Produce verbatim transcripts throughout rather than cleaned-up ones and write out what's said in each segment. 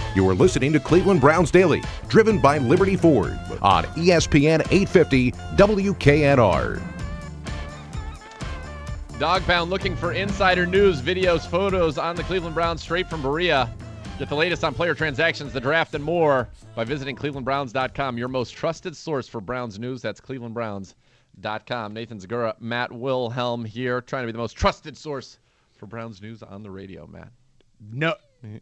You are listening to Cleveland Browns Daily, driven by Liberty Ford on E S P N eight fifty W K N R. Dog Pound looking for insider news, videos, photos on the Cleveland Browns straight from Berea. Get the latest on player transactions, the draft, and more by visiting cleveland browns dot com, your most trusted source for Browns news. That's cleveland browns dot com. Nathan Zagura, Matt Wilhelm here, trying to be the most trusted source for Browns news on the radio, Matt. No,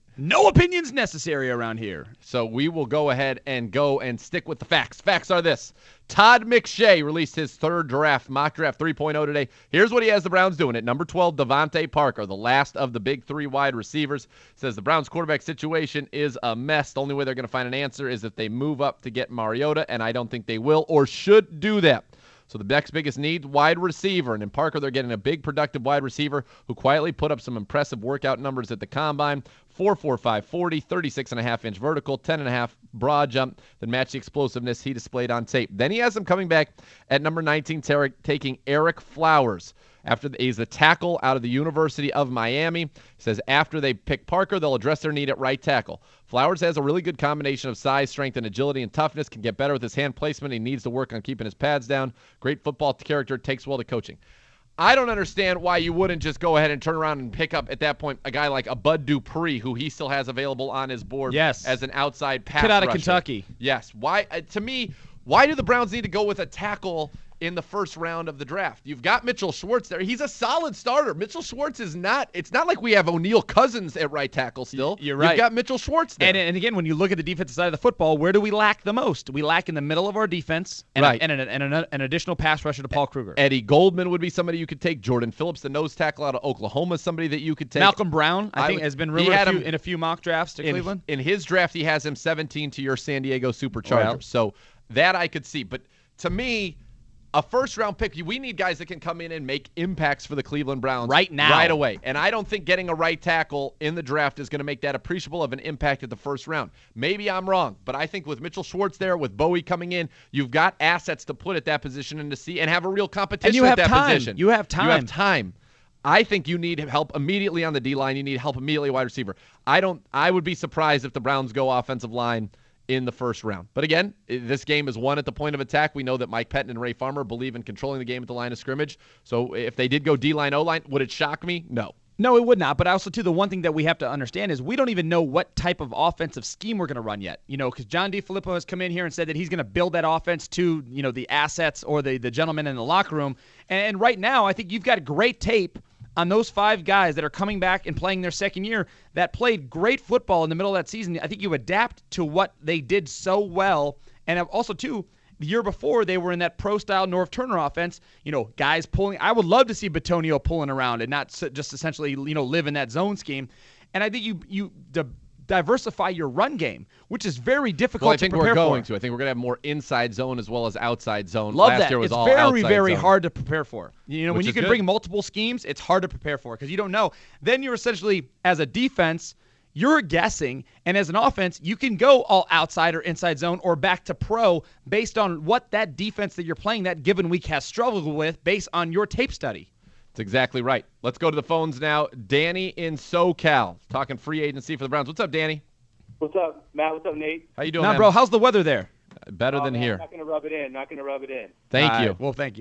no opinions necessary around here. So we will go ahead and go and stick with the facts. Facts are this. Todd McShay released his third draft, mock draft three point oh today. Here's what he has the Browns doing. At number twelve, Devontae Parker, the last of the big three wide receivers, says the Browns quarterback situation is a mess. The only way they're going to find an answer is if they move up to get Mariota, and I don't think they will or should do that. So the next biggest need, wide receiver. And in Parker, they're getting a big, productive wide receiver who quietly put up some impressive workout numbers at the combine. four four five forty, thirty-six and a half inch vertical, ten and a half broad jump that matched the explosiveness he displayed on tape. Then he has him coming back at number nineteen, ter- taking Eric Flowers. After the, he's the tackle out of the University of Miami. He says after they pick Parker, they'll address their need at right tackle. Flowers has a really good combination of size, strength, and agility and toughness, can get better with his hand placement. He needs to work on keeping his pads down. Great football character, takes well to coaching. I don't understand why you wouldn't just go ahead and turn around and pick up, at that point, a guy like a Bud Dupree, who he still has available on his board yes. as an outside pass Kid out of rusher. Kentucky. Yes. Why? Uh, to me, why do the Browns need to go with a tackle in the first round of the draft? You've got Mitchell Schwartz there. He's a solid starter. Mitchell Schwartz is not – it's not like we have O'Neal Cousins at right tackle still. You're right. You've got Mitchell Schwartz there. And, and again, when you look at the defensive side of the football, where do we lack the most? We lack in the middle of our defense and, right. a, and, a, and a, an additional pass rusher to Paul Kruger. Eddie Goldman would be somebody you could take. Jordan Phillips, the nose tackle out of Oklahoma, is somebody that you could take. Malcolm Brown, I, I think, would, has been rumored a few, in a few mock drafts to in, Cleveland. In his draft, he has him seventeen to your San Diego Superchargers. Well, so that I could see. But to me – a first-round pick, we need guys that can come in and make impacts for the Cleveland Browns right now, right away. And I don't think getting a right tackle in the draft is going to make that appreciable of an impact at the first round. Maybe I'm wrong, but I think with Mitchell Schwartz there, with Bowie coming in, you've got assets to put at that position and to see and have a real competition and you have at that time. position. You have time. You have time. I think you need help immediately on the D-line. You need help immediately wide receiver. I don't. I would be surprised if the Browns go offensive line in the first round. But again, this game is won at the point of attack. We know that Mike Pettin and Ray Farmer believe in controlling the game at the line of scrimmage. So if they did go D-line, O-line, would it shock me? No. No, it would not. But also, too, the one thing that we have to understand is we don't even know what type of offensive scheme we're going to run yet. You know, because John DeFilippo has come in here and said that he's going to build that offense to, you know, the assets or the, the gentlemen in the locker room. And, and right now, I think you've got great tape on those five guys that are coming back and playing their second year that played great football in the middle of that season. I think you adapt to what they did so well. And also, too, the year before, they were in that pro-style Norv Turner offense. You know, guys pulling. I would love to see Bitonio pulling around and not just essentially, you know, live in that zone scheme. And I think you you di- diversify your run game, which is very difficult well, I to think prepare we're going for. to. I think we're going to have more inside zone as well as outside zone. Love Last that. year was it's all very, very zone. hard to prepare for. You know, Which when you is can good. bring multiple schemes, it's hard to prepare for because you don't know. Then you're essentially, as a defense, you're guessing, and as an offense, you can go all outside or inside zone or back to pro based on what that defense that you're playing that given week has struggled with based on your tape study. That's exactly right. Let's go to the phones now. Danny in SoCal, talking free agency for the Browns. What's up, Danny? What's up, Matt? What's up, Nate? How you doing, Now, man? bro, how's the weather there? Better oh, than man, here. I'm not going to rub it in. Not going to rub it in. Thank All you. right. Well, thank you.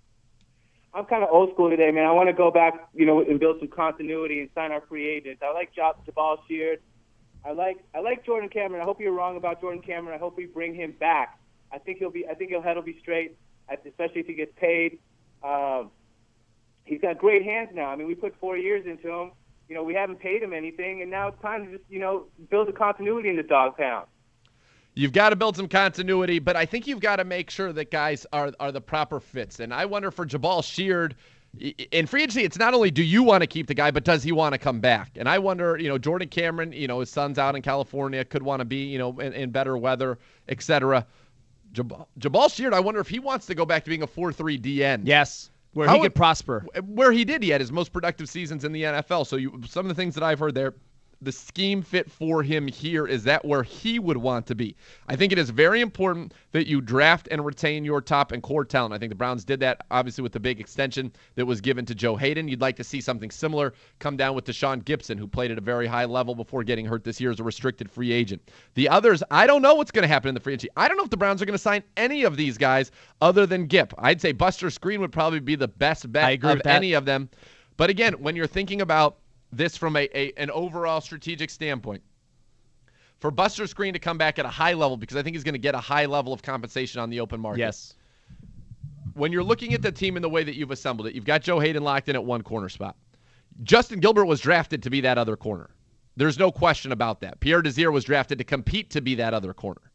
I'm kind of old school today, man. I want to go back, you know, and build some continuity and sign our free agents. I like Jabal Sheard. I like I like Jordan Cameron. I hope you're wrong about Jordan Cameron. I hope we bring him back. I think he'll be. I think he'll head will be straight, especially if he gets paid. Um, he's got great hands now. I mean, we put four years into him. You know, we haven't paid him anything, and now it's time to just, you know, build a continuity in the dog pound. You've got to build some continuity, but I think you've got to make sure that guys are are the proper fits. And I wonder for Jabal Sheard, in free agency, it's not only do you want to keep the guy, but does he want to come back? And I wonder, you know, Jordan Cameron, you know, his son's out in California, could want to be, you know, in, in better weather, et cetera. Jabal, Jabal Sheard, I wonder if he wants to go back to being a four three D N. Yes, where How he would, could prosper. Where he did. He had his most productive seasons in the N F L. So you, some of the things that I've heard there, the scheme fit for him here? Is that where he would want to be? I think it is very important that you draft and retain your top and core talent. I think the Browns did that, obviously, with the big extension that was given to Joe Hayden. You'd like to see something similar come down with Deshaun Gibson, who played at a very high level before getting hurt this year as a restricted free agent. The others, I don't know what's going to happen in the free agency. I don't know if the Browns are going to sign any of these guys other than Gip. I'd say Buster Skrine would probably be the best bet I agree of with that. any of them. But again, when you're thinking about this from a, a an overall strategic standpoint, for Buster Skrine to come back at a high level, because I think he's going to get a high level of compensation on the open market. Yes. When you're looking at the team in the way that you've assembled it, you've got Joe Hayden locked in at one corner spot. Justin Gilbert was drafted to be that other corner. There's no question about that. Pierre Desir was drafted to compete to be that other corner.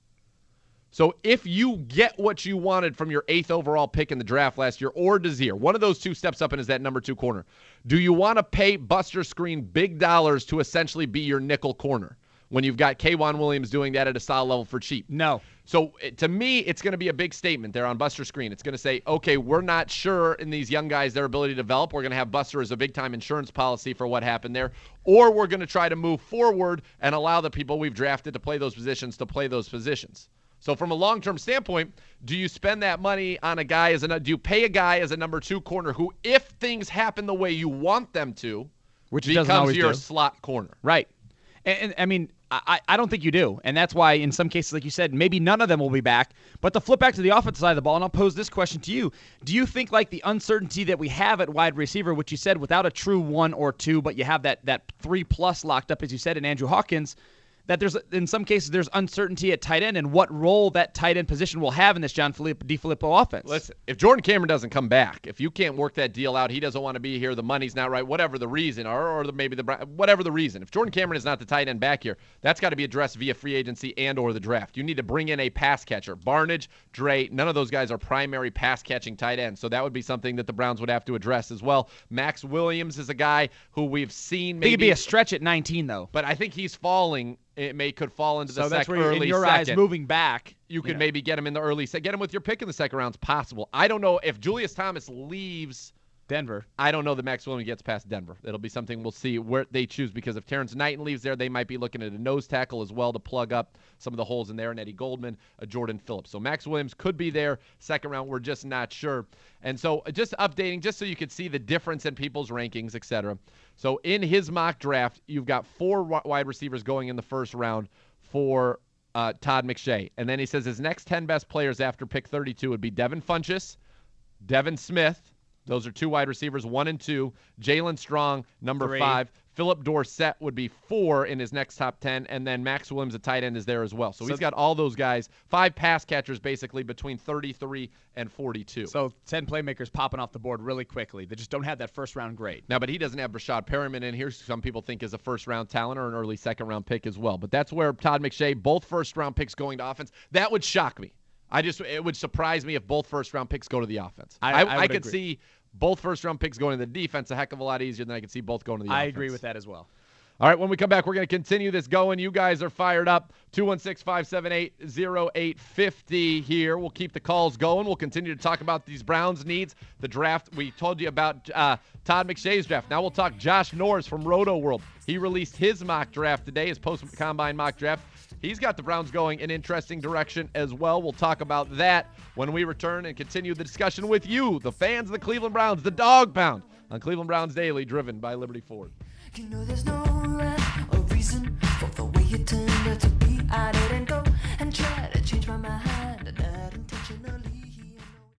So if you get what you wanted from your eighth overall pick in the draft last year, or Desir, one of those two steps up and is that number two corner, do you want to pay Buster Skrine big dollars to essentially be your nickel corner when you've got K'Wan Williams doing that at a solid level for cheap? No. So to me, it's going to be a big statement there on Buster Skrine. It's going to say, okay, we're not sure in these young guys their ability to develop. We're going to have Buster as a big-time insurance policy for what happened there. Or we're going to try to move forward and allow the people we've drafted to play those positions to play those positions. So from a long-term standpoint, do you spend that money on a guy as a do you pay a guy as a number two corner who, if things happen the way you want them to, Which it doesn't becomes always your do. slot corner? Right. And, and I mean, I, I don't think you do. And that's why in some cases, like you said, maybe none of them will be back. But to flip back to the offensive side of the ball, and I'll pose this question to you. Do you think like the uncertainty that we have at wide receiver, which you said without a true one or two, but you have that that three plus locked up, as you said, in Andrew Hawkins, that there's in some cases there's uncertainty at tight end and what role that tight end position will have in this John DeFilippo offense? Listen, if Jordan Cameron doesn't come back, if you can't work that deal out, he doesn't want to be here, the money's not right, whatever the reason, or, or the, maybe the whatever the reason. If Jordan Cameron is not the tight end back here, that's got to be addressed via free agency and or the draft. You need to bring in a pass catcher. Barnidge, Dre, none of those guys are primary pass-catching tight ends, so that would be something that the Browns would have to address as well. Max Williams is a guy who we've seen maybe. He could be a stretch at nineteen, though. But I think he's falling. It may could fall into the so second that's where you're, early in your second. eyes moving back. You could yeah. maybe get him in the early second. Get him with your pick in the second round is possible. I don't know if Julius Thomas leaves Denver. I don't know that Max Williams gets past Denver. It'll be something we'll see where they choose, because if Terrence Knighton leaves there, they might be looking at a nose tackle as well to plug up some of the holes in there, and Eddie Goldman, a Jordan Phillips. So Max Williams could be there second round. We're just not sure. And so just updating, just so you could see the difference in people's rankings, et cetera. So in his mock draft, you've got four wide receivers going in the first round for uh, Todd McShay. And then he says his next ten best players after pick thirty-two would be Devin Funchess, Devin Smith. Those are two wide receivers, one and two. Jalen Strong, number Three. five. Philip Dorsett would be four in his next top ten, and then Max Williams, a tight end, is there as well. So, So he's got all those guys, five pass catchers basically between thirty-three and forty-two. So ten playmakers popping off the board really quickly. They just don't have that first-round grade. Now, but he doesn't have Rashad Perriman in here. Some people think is a first-round talent or an early second-round pick as well. But that's where Todd McShay, both first-round picks going to offense. That would shock me. I just it would surprise me if both first-round picks go to the offense. I, I, I, I would could agree. see both first-round picks going to the defense a heck of a lot easier than I could see both going to the I offense. agree with that as well. All right, when we come back, we're going to continue this going. You guys are fired up. two one six, five seven eight, zero eight five zero here. We'll keep the calls going. We'll continue to talk about these Browns needs, the draft. We told you about uh, Todd McShay's draft. Now we'll talk Josh Norris from Roto World. He released his mock draft today, his post-combine mock draft. He's got the Browns going an interesting direction as well. We'll talk about that when we return and continue the discussion with you, the fans of the Cleveland Browns, the Dog Pound, on Cleveland Browns Daily, driven by Liberty Ford. You know there's no right